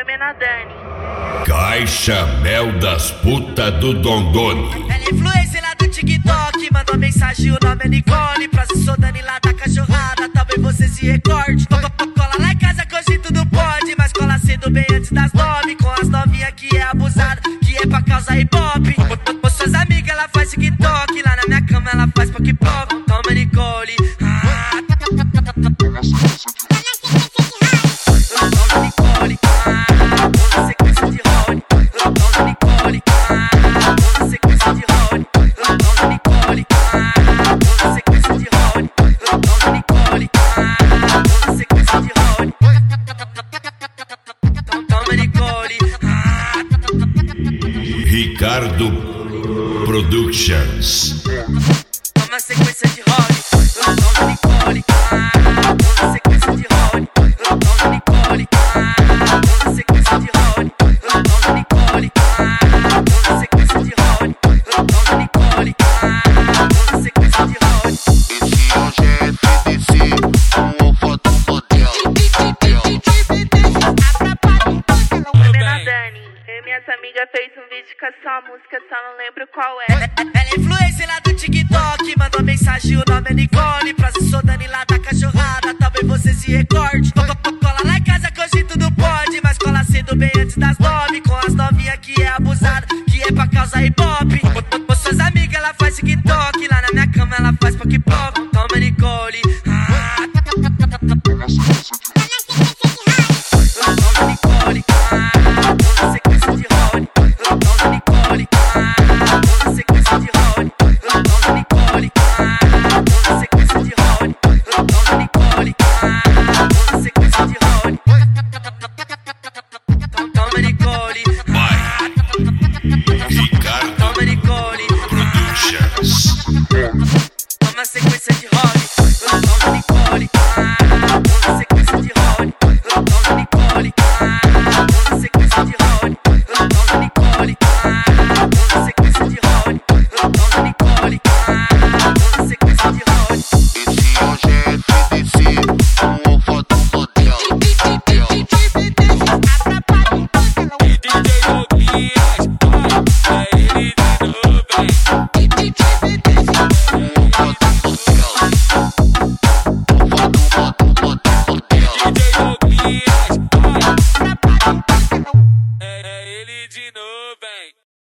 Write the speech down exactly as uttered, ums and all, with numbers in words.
Oi, Menadani. Caixa Mel das Putas do Dondoni. Ela é influencer lá do TikTok, mandou mensagem, o nome é Nicole. Prazer, sou Dani lá da cachorrada, talvez você se recorde. Cola lá em casa que hoje tudo pode, mas cola cedo bem antes das nove. Com as novinhas que é abusada, que é pra causar hip hop. Com suas amigas ela faz TikTok, lá na minha cama ela faz pop-pop. Toma Nicole, ah, toma Nicole, ah, uma sequência de Rony. Toma Nicole, ah, uma sequência de Rony. Toma Nicole, ah, uma sequência de Rony. Toma Nicole, ah, uma sequência de Rony. Toma Nicole, ah. Ricardo Productions. Uma sequência de Rony. Toma Nicole, ah, uma sequência de Rony. Toma Nicole, ah, uma sequência de Rony. Toma Nicole, ah, uma sequência de Rony. Toma Nicole, ah, uma sequência de Rony. Esse hoje é F D C, o alfa do motel. Oi, Menadani. Eu e minhas amigas fez um vídeo com a sua música, só não lembro qual é. Ela é influencer lá do TikTok, mandou mensagem, o nome é Nicole. Prazer, sou Dani lá da cachorrada, talvez você se recorde. Cola lá em casa que hoje tudo pode, mas cola cedo bem antes das nove. Com as novinhas que é abusada, que é pra causar hip hop.